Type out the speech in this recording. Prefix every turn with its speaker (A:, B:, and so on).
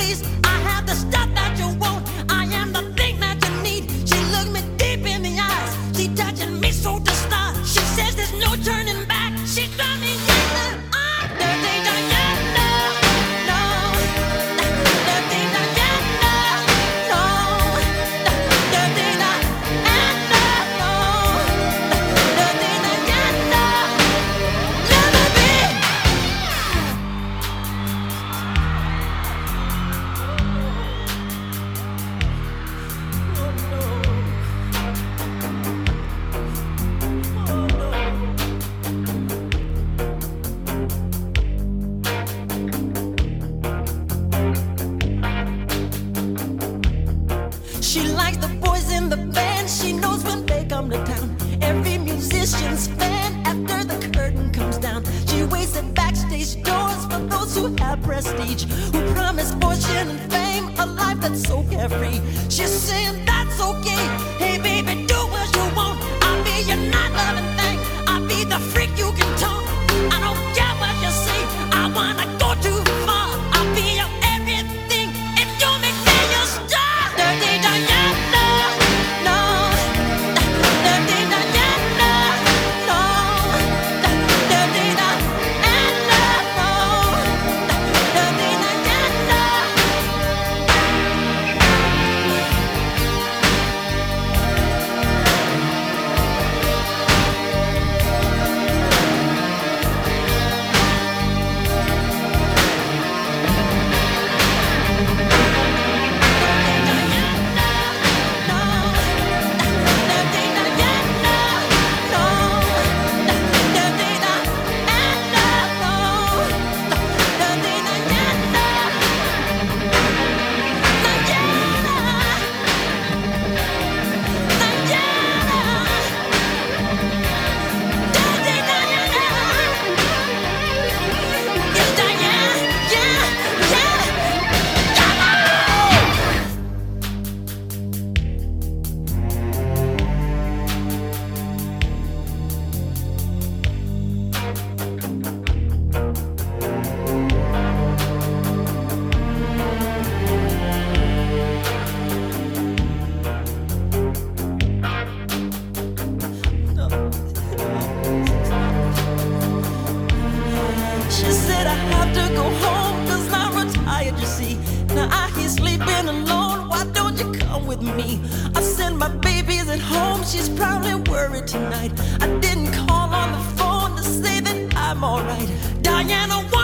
A: please. I have the stuff that you want. I am the thing that you need. She looked me deep in the eyes. She touching me so to start. She says there's no turning back. She got me yelling. I'm dirty Diana. No, dirty Diana. No, dirty Diana. No, dirty Diana. Let me be. She likes the boys in the band. She knows when they come to town. Every musician's fan after the curtain comes down. She waits at backstage doors for those who have prestige, who promise fortune and fame, a life that's so carefree. She's saying that's okay. Hey baby, do what you want. I'll be your not loving thing. I'll be the freak you can talk. I don't care what you say. I wanna go too far. I'll be your everything if you make me your star. Dirty Diana, no. Dirty Diana, no. Dirty Diana, no. Dirty Diana. She said I have to go home 'cause I'm retired, you see. Now I hear sleeping alone, why don't you come with me? I sent my babies at home, she's probably worried tonight. I didn't call on the phone to say that I'm alright. Diana,